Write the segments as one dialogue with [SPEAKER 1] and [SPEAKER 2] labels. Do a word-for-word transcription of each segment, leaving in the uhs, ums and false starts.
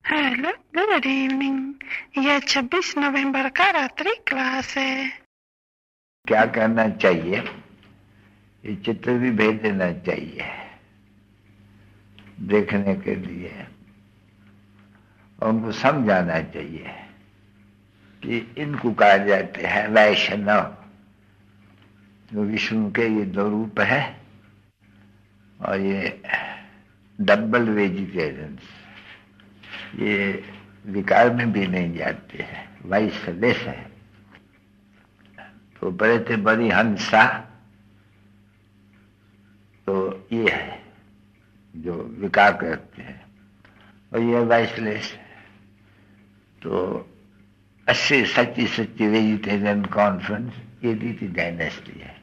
[SPEAKER 1] Hello, good evening. यह छब्बीस नवंबर का रात्रि क्लास है।
[SPEAKER 2] क्या करना चाहिए? ये चित्र भी भेज देना चाहिए देखने के लिए, और उनको समझाना चाहिए कि इनको कहा जाते हैं वैष्णव। जो विष्णु के ये दो रूप है, और ये डबल वेजिटेरियंस, ये विकार में भी नहीं जाते हैं, वाइसलेस है। तो बड़े थे बड़ी हंसा, तो ये है जो विकार करते हैं, और ये वाइसलेस है। तो अस्सी सच्ची सच्ची वेजिटेरियन कॉन्फ्रेंस ये रीति डायनेस्टी है।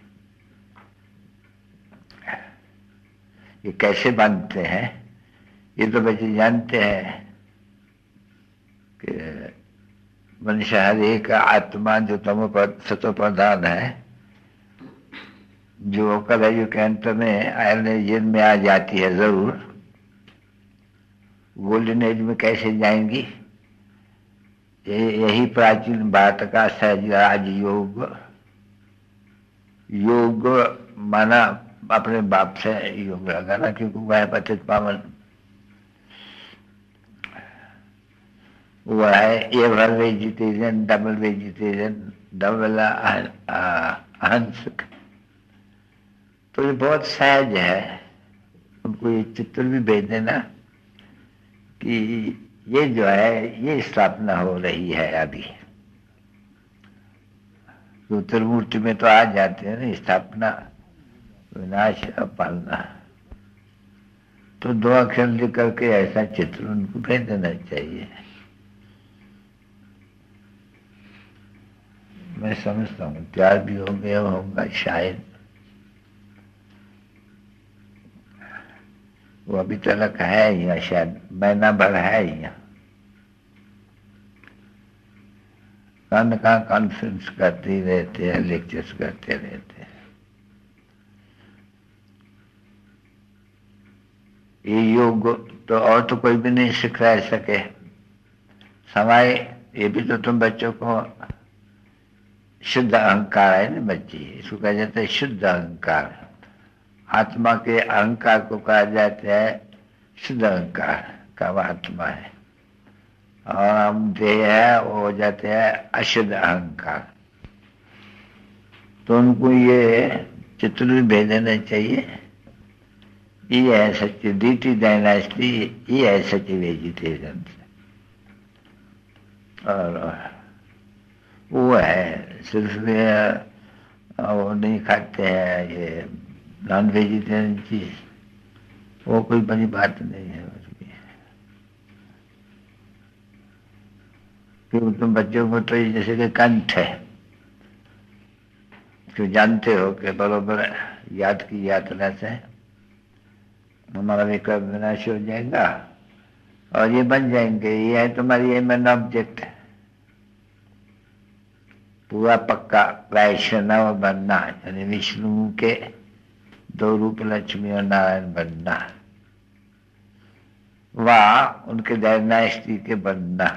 [SPEAKER 2] ये कैसे बनते हैं ये तो बच्चे जानते हैं कि मनुष्य हर एक आत्मा जो तमो सतो प्रधान है, जो कलयुग के अंत में आयरन एज में आ जाती है जरूर, गोल्डन एज में कैसे जाएंगी? यही प्राचीन भारत का सहज राज योग। योग माना अपने बाप से योग लगाना, क्योंकि वह पतित पावन वह है। ये भर वेजिटेरियन, डबल वेजिटेरियन, डबल अहंसक। तो ये बहुत सहज है। उनको ये चित्र भी भेज देना कि ये जो है ये स्थापना हो रही है अभी। तो त्रिमूर्ति में तो आ जाते हैं ना, स्थापना, विनाश और पालना। तो दो अक्षर लिख करके ऐसा चित्र उनको भेज देना चाहिए। मैं समझता हूँ तैयार भी हो गया होगा शायद। वो अभी तक है यहाँ, शायद महीना भर है यहाँ। कहाँ कहाँ कॉन्फ्रेंस करते रहते हैं, लेक्चर्स करते रहते हैं। ये योग तो और तो कोई भी नहीं सिखा सके। समय ये भी तो तुम बच्चों को शुद्ध अहंकार है ना बच्ची, इसको कहा जाता है शुद्ध अहंकार। आत्मा के अहंकार को कहा जाता है शुद्ध अहंकार का वह आत्मा है, और हम देह है वो हो जाते हैं अशुद्ध अहंकार। तो उनको ये चित्र भी भेज देना चाहिए। ये है सच्ची डीटी डायनेस्टी, ये है सच्ची वेजिटेरियन। और वो है सिर्फ वो नहीं खाते हैं ये नॉन वेजिटेरियन चीज, वो कोई बड़ी बात नहीं है उसकी। क्योंकि तुम बच्चों को तो जैसे कि कंठ है, तो जानते हो कि बरोबर याद की यात्रा से हमारा विकल्प विनाश हो जाएगा, और ये बन जाएंगे। ये है तुम्हारी एम एन ऑब्जेक्ट, पूरा पक्का वैष्णव बनना, यानी विष्णु के दो रूप लक्ष्मी और नारायण बनना, वाह उनके डायनेस्टी के बनना।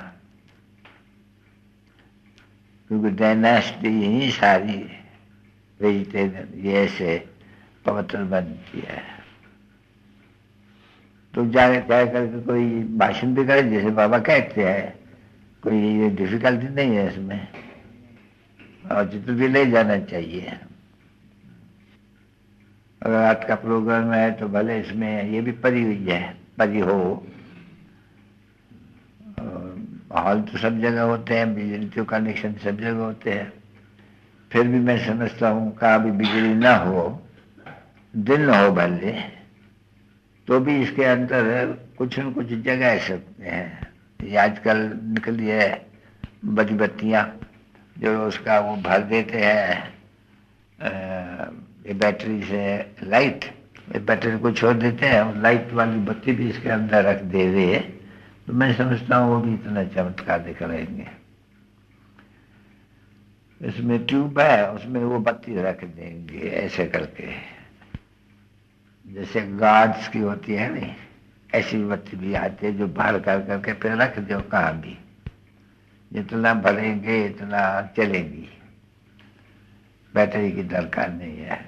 [SPEAKER 2] क्योंकि डायनेस्टी ही सारी वेजिटेरियन ये ऐसे पवित्र बनती है। तो जाके क्या करके कोई भाषण भी करे, जैसे बाबा कहते हैं, कोई डिफिकल्टी नहीं है इसमें, और चित्र भी ले जाना चाहिए। अगर रात का प्रोग्राम है तो भले इसमें ये भी परी हुई है, परी हो। हॉल तो सब जगह होते हैं, बिजली के कनेक्शन सब जगह होते हैं। फिर भी मैं समझता हूँ कि अभी बिजली ना हो, दिन हो भले, तो भी इसके अंदर कुछ न कुछ जगह सकते हैं। ये आजकल निकली है बड़ी बत्तियाँ, जो उसका वो भर देते हैं ये बैटरी से लाइट, ये बैटरी को छोड़ देते हैं और लाइट वाली बत्ती भी इसके अंदर रख दे रहे है। तो मैं समझता हूँ वो भी इतना चमत्कार दिख रहेंगे। इसमें ट्यूब है, उसमें वो बत्ती रख देंगे ऐसे करके, जैसे गार्ड्स की होती है नहीं, ऐसी विपत्ति भी आती है जो बाहर कर करके फिर रख दो कहाँ भी, जितना भरेंगे इतना चलेगी, बैटरी की दरकार नहीं है।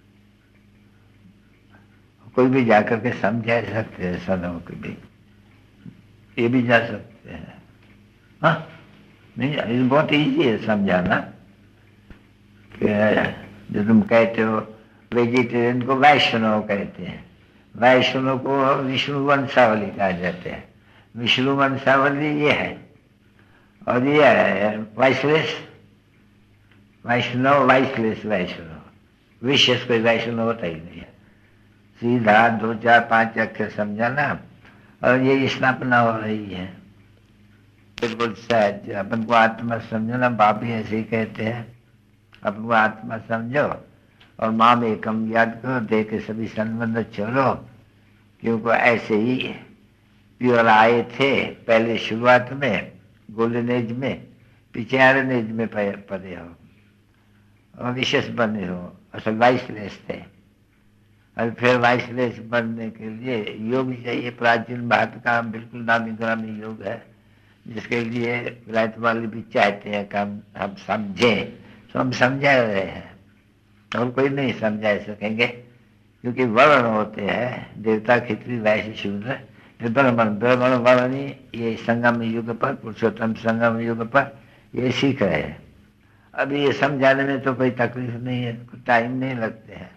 [SPEAKER 2] कोई भी जाकर के समझा सकते हैं, सदों के भी ये भी जा सकते हैं। हाँ नहीं, ये बहुत इजी है समझाना कि जो तुम कहते हो वेजिटेरियन को वैष्णव कहते हैं, वैष्णव को विष्णु वंशावली कहा जाते हैं। विष्णु वंशावली ये है और ये है वाइसलेस वैष्णव, वाइसलेस वैष्णव। विशेष कोई वैष्णव होता ही नहीं है। सीधा दो चार पांच अक्षर समझाना और ये स्थापना हो रही है। बिल्कुल सहज अपन को आत्मा समझो ना, बाप भी ऐसे ही कहते हैं, अपन को आत्मा समझो और माम एकम याद करो, दे के सभी संबंध छोड़ो, क्योंकि ऐसे ही प्योर आए थे पहले शुरुआत में गोल्डन एज में, पीछे आयरन एज में पड़े हो और विशेष बने हो, असल वाइसलेस थे और फिर वाइसलेस बनने के लिए योग चाहिए। प्राचीन भारत का बिल्कुल नामी ग्रामी योग है, जिसके लिए विलायत वाले भी चाहते हैं कि हम हम समझें, तो हम समझा रहे हैं और कोई नहीं समझा सकेंगे, क्योंकि वर्ण होते हैं देवता, खिचड़ी, वैश्य, शूद्र, ब्राह्मण। ब्राह्मण वर्ण ये संगम युग पर, पुरुषोत्तम संगम युग पर ये सीख रहे हैं। अभी ये समझाने में तो कोई तकलीफ नहीं है, टाइम नहीं लगते हैं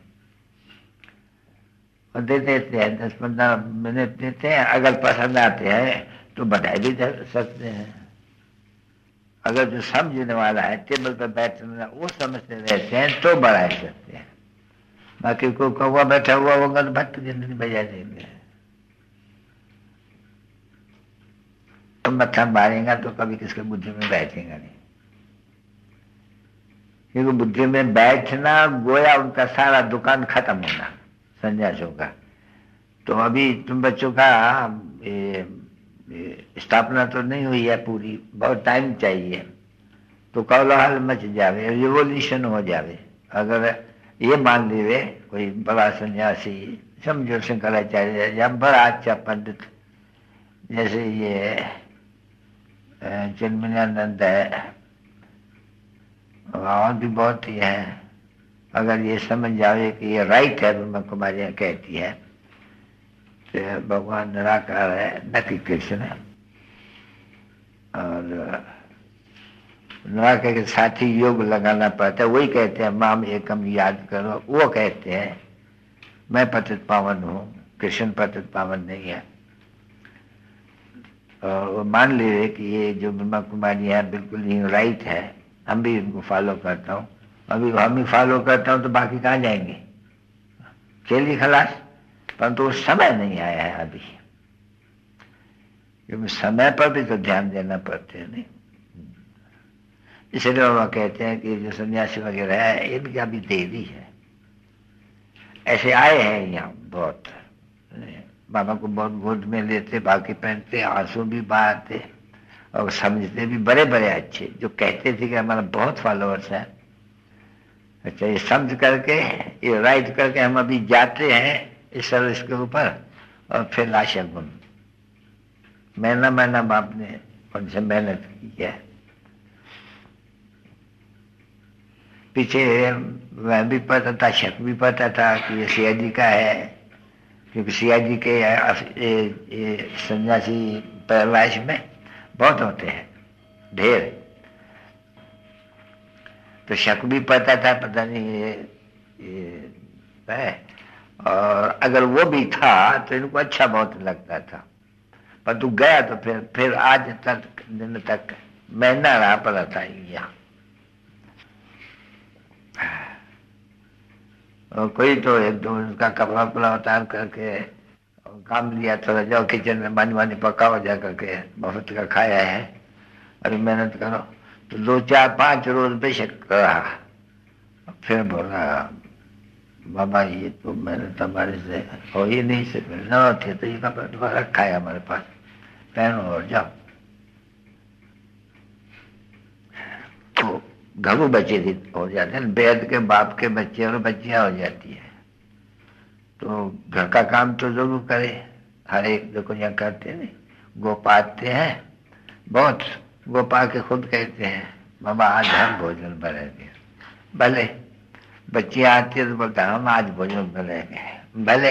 [SPEAKER 2] और दे देते हैं, दस पंद्रह मिनट देते हैं। अगर पसंद आते हैं तो बढ़ा भी सकते हैं। अगर जो समझने वाला है टेबल पर बैठने वो समझते रहते हैं तो बढ़ा सकते हैं। बाकी को कौवा बैठा हुआ होगा तो भट्ट जिंदगी बजा देंगे। तो मत्था मारेगा तो कभी किसके बुद्धि में बैठेगा नहीं, क्योंकि बुद्धि में बैठना गोया उनका सारा दुकान खत्म होना सन्यासियों का। तो अभी तुम बच्चों का ए, ए, स्थापना तो नहीं हुई है पूरी, बहुत टाइम चाहिए, तो कौलाहल मच जावे, रिवोल्यूशन हो जावे। अगर ये मान लीजिए कोई बड़ा सन्यासी, समझो शंकराचार्य या बड़ा अच्छा पंडित, जैसे ये चिन्मयानंद है और भी बहुत ही है, अगर ये समझ जावे कि ये राइट है, ब्रह्म कुमारियाँ कहती है तो भगवान निराकार है, न कि कृष्ण है, और निराकार के साथ ही योग लगाना पड़ता है। वही कहते हैं माम एकम याद करो, वो कहते हैं मैं पतित पावन हूँ, कृष्ण पतित पावन नहीं है। और वो मान लीजिए कि ये जो ब्रह्मा कुमारी है बिल्कुल ही राइट है, हम भी इनको फॉलो करता हूँ, अभी हम ही फॉलो करता हूँ तो बाकी कहाँ जाएंगे, चलिए खलास। परंतु तो समय नहीं आया है अभी, क्योंकि समय पर भी तो ध्यान देना पड़ते है नहीं। इसलिए वो कहते हैं कि जो सन्यासी वगैरह है ये भी अभी देरी है। ऐसे आए हैं यहाँ बहुत, बाबा को बहुत गोद में लेते, बाकी पहनते, आंसू भी बहाते और समझते भी बड़े बड़े अच्छे, जो कहते थे कि हमारा बहुत फॉलोअर्स है। अच्छा, ये समझ करके ये राइट करके हम अभी जाते हैं इस सर्विस के ऊपर और फिर लाशा गुण महीना महीना बाप ने उनसे मेहनत की है। पीछे वह भी पता था, शक भी पता था कि ये सियाजी का है, क्योंकि सियाजी के ये सन्यासी पैरवाइश में बहुत होते हैं ढेर, तो शक भी पता था, पता नहीं ये, ये है। और अगर वो भी था तो इनको अच्छा बहुत लगता था, पर तू गया तो फिर फिर आज तक दिन तक महीना रहा पड़ा था यहाँ। और कोई तो एक दो उसका कपड़ा उपड़ा उतार करके काम लिया, थोड़ा जाओ किचन में पानी वानी पकाओ जा करके, बहुत का खाया है, अरे मेहनत करो। तो दो चार पांच रोज बेशक रहा, फिर बोला बाबा ये तो मैंने तुम्हारे से हो ही नहीं से न थे, तो ये कपड़ा दोबारा रखा है हमारे पास, पहनो और जाओ। तो घरू बच्चे हो जाते हैं, बेद के बाप के बच्चे और बच्चियां हो जाती है, तो घर का काम तो जरूर करे, हर एक देखो यहाँ करते हैं, गोपाते हैं बहुत, गोपा के खुद कहते हैं बाबा आज हम भोजन बनाएंगे। भले बच्चियां आती है तो बोलता हम आज भोजन बनाएंगे। भले,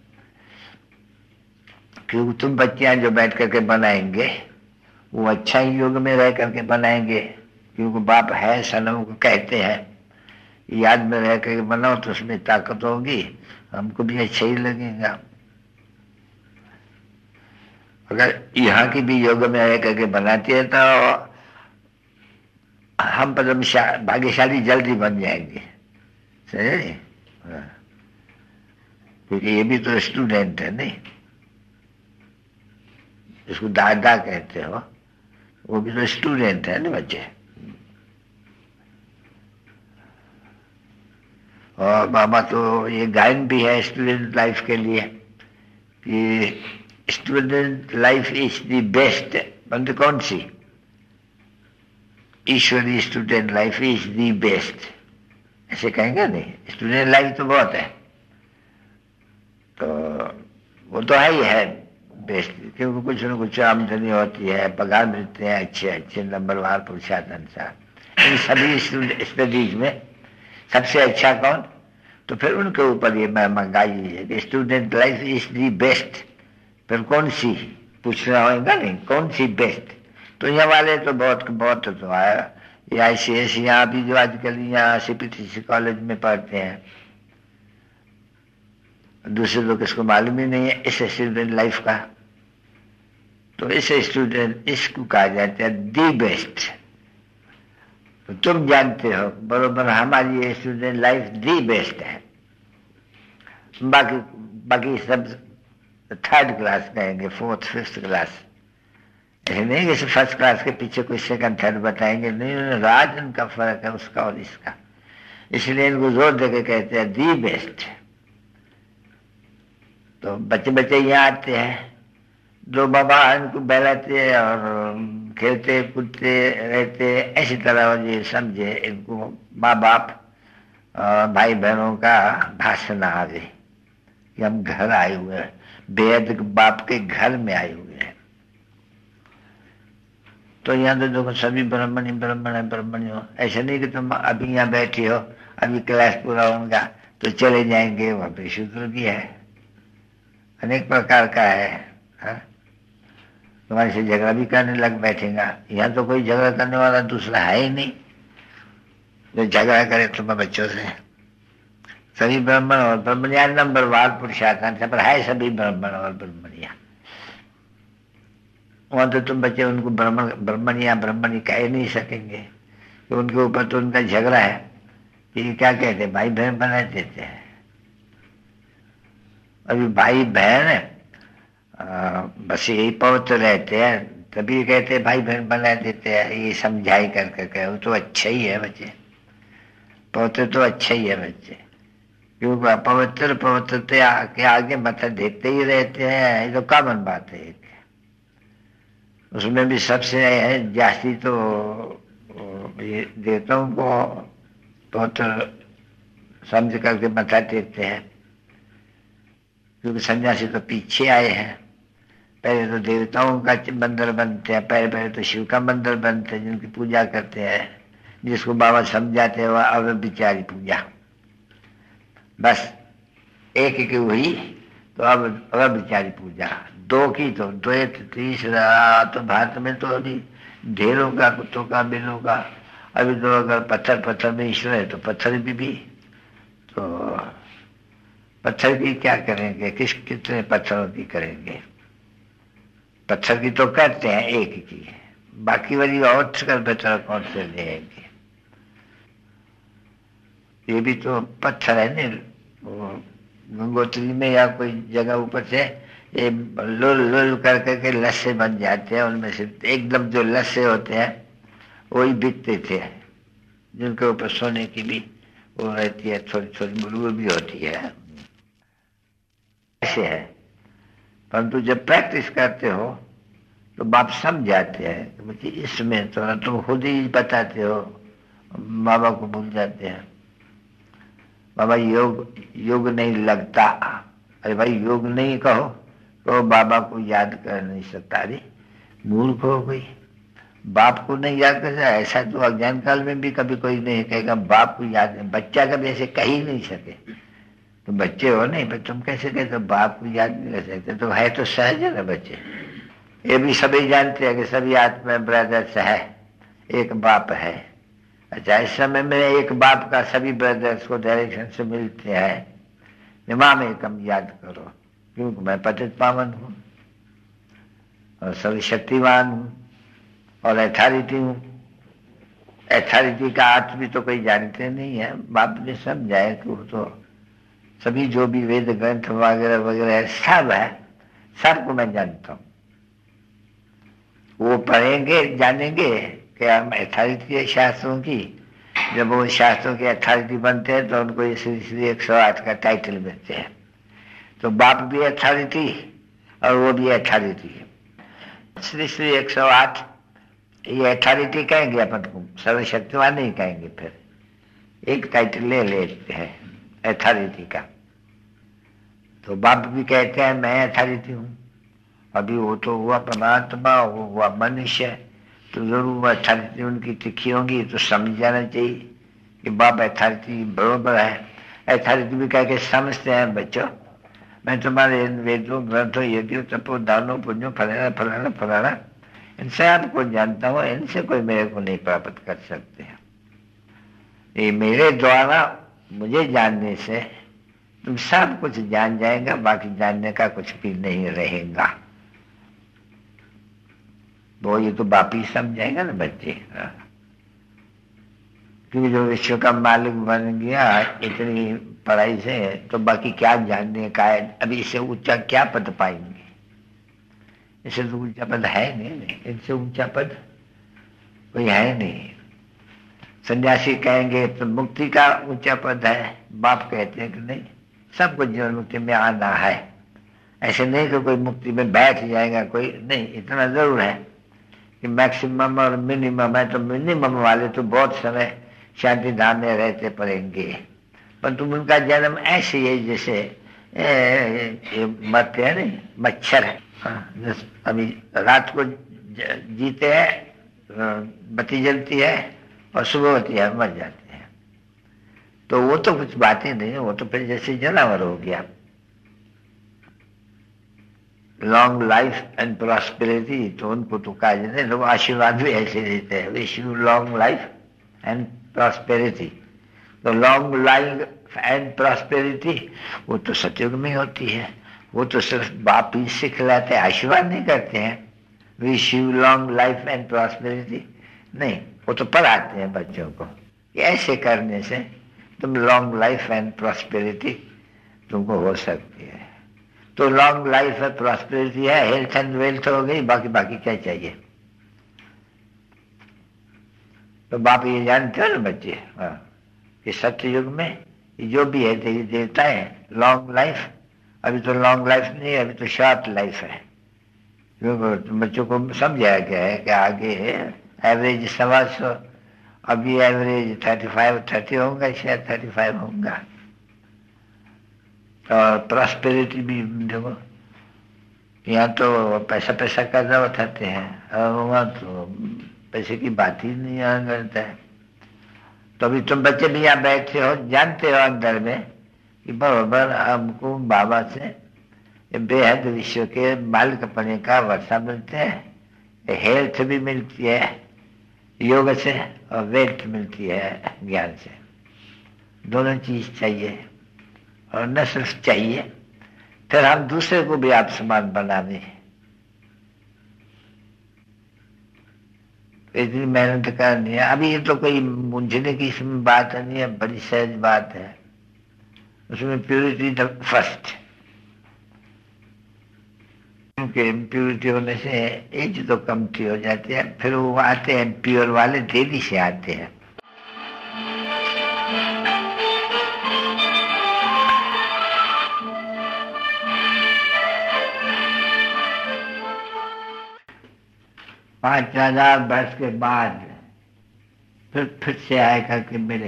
[SPEAKER 2] क्योंकि तुम बच्चियां जो बैठ करके बनाएंगे वो अच्छा ही योग में रह करके बनाएंगे, क्योंकि बाप है सनम को कहते हैं याद में रह करके बनाओ तो उसमें ताकत होगी, हमको भी अच्छा ही लगेगा। अगर यहाँ की भी योग में रह करके बनाती है तो हम परम भाग्यशाली जल्दी बन जाएंगे, समझे? क्योंकि ये भी तो स्टूडेंट है नहीं, इसको दादा कहते हो, वो भी तो स्टूडेंट है ना बच्चे। और बाबा तो ये गायन भी है स्टूडेंट लाइफ के लिए कि student life is the best. बंद कौन सी? ईश्वरी student life is the best, ऐसे कहेंगे नहीं? स्टूडेंट लाइफ तो बहुत है, तो वो तो है ही है बेस्ट, क्योंकि कुछ न कुछ आमदनी होती है, पगार मिलते हैं अच्छे अच्छे नंबरवार पुरुषार्थ अनुसार। इन सभी स्टडीज में सबसे अच्छा कौन? तो फिर उनके ऊपर ये महंगाई है कि student life is the best. फिर कौन सी पूछना होगा नहीं, कौन सी बेस्ट? तो यहाँ वाले तो बहुत बहुत तो आया, ये आई सी एस यहाँ भी जो आजकल यहाँ C P T C college में पढ़ते हैं, दूसरे लोग इसको मालूम ही नहीं है इस स्टूडेंट लाइफ का। तो इस स्टूडेंट इसको कहा जाता है दी बेस्ट। तो तुम जानते हो बरोबर हमारी ये स्टूडेंट लाइफ दी बेस्ट है। बाकी बाकी सब थर्ड क्लास कहेंगे, फोर्थ फिफ्थ क्लास, ऐसे नहीं कि फर्स्ट क्लास के पीछे कोई सेकंड थर्ड बताएंगे, नहीं, राज उनका फर्क है उसका और इसका, इसलिए इनको जोर देके कहते हैं दी बेस्ट। तो बच्चे बच्चे यहाँ आते हैं, दो बाबा इनको बहलाते और खेलते कूदते रहते, ऐसी तरह ये समझे इनको माँ बाप भाई बहनों का भाषण आ गए कि हम घर आए हुए हैं, बेहद बाप के घर में आए हुए हैं। तो यहाँ तो देखो सभी ब्राह्मण ही ब्राह्मण है, ब्राह्मण हो। ऐसा नहीं कि तुम अभी यहाँ बैठे हो, अभी क्लास पूरा होगा तो चले जाएंगे, वहाँ पे शूद्र भी है, अनेक प्रकार का है, हा? तुम्हारे से झगड़ा भी करने लग बैठेगा। यहाँ तो कोई झगड़ा करने वाला दूसरा है ही नहीं जो झगड़ा करे तुम्हारे बच्चों से। सभी ब्राह्मण और ब्राह्मणिया नंबर वार पुरुषार्थ पर है, सभी ब्राह्मण और ब्राह्मणिया। वहां तो तुम बच्चे उनको ब्राह्मण ब्राह्मणिया ब्राह्मणी कह नहीं सकेंगे, तो उनके ऊपर तो उनका झगड़ा है कि क्या कहते भाई बहन बना देते हैं। अभी भाई बहन आ, बस यही पवित्र रहते हैं, तभी कहते भाई बहन बना देते हैं, ये समझाई कर करके। वो तो अच्छा ही है बच्चे, पवित्र तो अच्छा ही है बच्चे, क्योंकि अपवित्र पवित्रते के आगे मत देते ही रहते हैं, ये तो कॉमन बात है। उसमें भी सबसे जास्ती तो ये देवताओं को पवित्र समझ करके मथा देते हैं, क्योंकि सन्यासी तो पीछे आए हैं। पहले तो देवताओं का मंदिर बनते हैं, पहले पहले तो शिव का मंदिर बनते हैं जिनकी पूजा करते हैं, जिसको बाबा समझाते हैं वह अव्यभिचारी पूजा। बस एक की हुई तो अब अव्यभिचारी पूजा, दो की तो द्वैत, तीसरा तो भारत में तो अभी ढेरों का, कुत्तों का, बिलों का। अभी तो अगर पत्थर पत्थर में ईश्वर है तो पत्थर भी, भी तो पत्थर की क्या करेंगे, किस कितने पत्थरों की करेंगे? पत्थर की तो करते हैं एक की, बाकी वाली और कर पत्थर कौन से लेंगे? ये भी तो पत्थर है नहीं। गंगोत्री में या कोई जगह ऊपर से ये लुल लुल कर करके लस्से बन जाते हैं, उनमें से एकदम जो लस्से होते हैं वही बिकते थे, जिनके ऊपर सोने की भी वो रहती है, थोड़ी थोड़ी बुलबुल भी होती है, ऐसे है। परंतु जब प्रैक्टिस करते हो तो बाप समझ जाते हैं कि बच्चे इसमें तो तुम खुद ही बताते हो, बाबा को भूल जाते हैं। बाबा योग योग नहीं लगता, अरे भाई योग नहीं कहो, तो बाबा को याद कर नहीं सकता। अरे मूर्ख हो गई, बाप को नहीं याद कर सकता। ऐसा तो अज्ञान काल में भी कभी कोई नहीं कहेगा बाप को याद नहीं। बच्चा कभी ऐसे कह ही नहीं सके। तुम बच्चे हो नहीं, पर तुम कैसे कहते हो बाप को याद नहीं कर सकते? तो है तो सहज है ना बच्चे। ये भी सभी जानते हैं कि सभी आत्मा ब्रदर्स है, एक बाप है। अच्छा, इस समय में एक बाप का सभी ब्रदर्स को डायरेक्शन से मिलते हैं, निमाम एकम याद करो, क्योंकि मैं पतित पावन हूँ और सभी शक्तिवान हूँ और अथॉरिटी हूँ। अथॉरिटी का अर्थ भी तो कोई जानते नहीं है। बाप ने समझाया कि वो तो सभी जो भी वेद ग्रंथ वगैरह वगैरह सब है, सबको मैं जानता हूँ। वो पढ़ेंगे जानेंगे कि हम अथॉरिटी है शास्त्रों की। जब वो शास्त्रों की अथॉरिटी बनते हैं तो उनको ये श्री श्री एक सौ आठ का टाइटल मिलते हैं। तो बाप भी अथॉरिटी और वो भी अथॉरिटी है। श्री श्री एक सौ आठ ये अथॉरिटी कहेंगे अपन को, सर्वशक्तिवान नहीं कहेंगे। फिर एक टाइटल ले लेते हैं अथॉरिटी का। तो बाप भी कहते हैं मैं अथॉरिटी हूँ। अभी वो तो हुआ परमात्मा, वो हुआ मनुष्य, तो जरूर अथॉरिटी उनकी तिखी होगी। तो समझ जाना चाहिए कि बाप अथॉरिटी बरोबर है। अथॉरिटी भी कह के समझते हैं बच्चों, मैं तुम्हारे इन वेदों ग्रंथों यज्ञों तपो दानों पुण्यों फलाना फलाना फलाना इनसे आपको जानता हूँ, इनसे कोई मेरे को नहीं प्राप्त कर सकते हैं। ये मेरे द्वारा मुझे जानने से तुम सब कुछ जान जाएगा, बाकी जानने का कुछ भी नहीं रहेगा। वो ये तो बाप ही समझाएगा ना बच्चे। क्योंकि जो विश्व का मालिक बन गया इतनी पढ़ाई से, तो बाकी क्या जानने का है? अभी इससे ऊंचा क्या पद पाएंगे? इससे तो ऊंचा पद है नहीं, इनसे ऊंचा पद कोई है नहीं। सन्यासी कहेंगे तो मुक्ति का ऊंचा पद है, बाप कहते हैं कि नहीं, सबको जीवन मुक्ति में आना है। ऐसे नहीं कि कोई मुक्ति में बैठ जाएगा कोई, नहीं। इतना जरूर है कि मैक्सिमम और मिनिमम है। तो मिनिमम वाले तो बहुत समय शांति धाम में रहते पड़ेंगे, पर तुम उनका जन्म ऐसे ही है जैसे मरते हैं नहीं मच्छर है। हाँ, अभी रात को जीते हैं, बत्ती जलती है और सुबह होती है मर जाते हैं। तो वो तो कुछ बात ही नहीं है, वो तो फिर जैसे जानवर हो गया। लॉन्ग लाइफ एंड प्रॉस्पेरिटी, तो उनको तो कहा जाता है, लोग आशीर्वाद भी ऐसे देते हैं, wish you long life and prosperity. तो लॉन्ग लाइफ एंड प्रॉस्पेरिटी वो तो सतयुग में होती है। वो तो सिर्फ बाप ही सिखलाते हैं, आशीर्वाद नहीं करते हैं। Wish you long life and prosperity नहीं, वो तो पढ़ाते हैं बच्चों को। ऐसे करने से तुम लॉन्ग लाइफ एंड प्रॉस्पेरिटी तुमको हो सकती है। तो लॉन्ग लाइफ है, प्रॉस्पेरिटी है, हेल्थ एंड वेल्थ हो गई, बाकी बाकी क्या चाहिए? तो बाप ये जानते हो ना बच्चे, हाँ, कि सत्य युग में जो भी है देवी देवता है लॉन्ग लाइफ। अभी तो लॉन्ग लाइफ नहीं, अभी तो शॉर्ट लाइफ है। क्योंकि बच्चों को समझाया गया है कि आगे एवरेज सवा सौ, अभी एवरेज थर्टी फाइव थर्टी होगा, शायद थर्टी फाइव होगा। और प्रॉस्पेरिटी भी देखो, यहाँ तो पैसा पैसा कर्जा उठाते हैं और वहाँ तो पैसे की बात ही नहीं यहाँ करता है। तो अभी तुम बच्चे भी यहाँ बैठे हो, जानते हो अंदर में कि बराबर हमको बाबा से बेहद विश्व के मालिक पने का वर्षा मिलते हैं, हेल्थ भी मिलती है योग से और वेल्थ मिलती है ज्ञान से। दोनों चीज चाहिए, और न सिर्फ चाहिए, फिर हम दूसरे को भी आप समान बनाने। इतनी मेहनत करनी है। अभी ये तो कोई मुंझने की इसमें बात नहीं है, बड़ी सहज बात है। उसमें प्योरिटी द फर्स्ट, क्योंकि इम्प्योरिटी होने से एज तो कमती हो जाती है। फिर वो आते हैं प्योर वाले, देवी से आते हैं। पांच हजार वर्ष के बाद फिर फिर से आएगा कि मेरे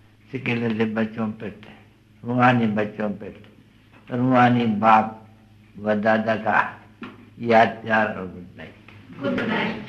[SPEAKER 2] सिकेले बच्चों पे, रूहानी बच्चों पे, रूहानी बाप व दादा का याद प्यार और गुड नाइट।
[SPEAKER 3] Good night.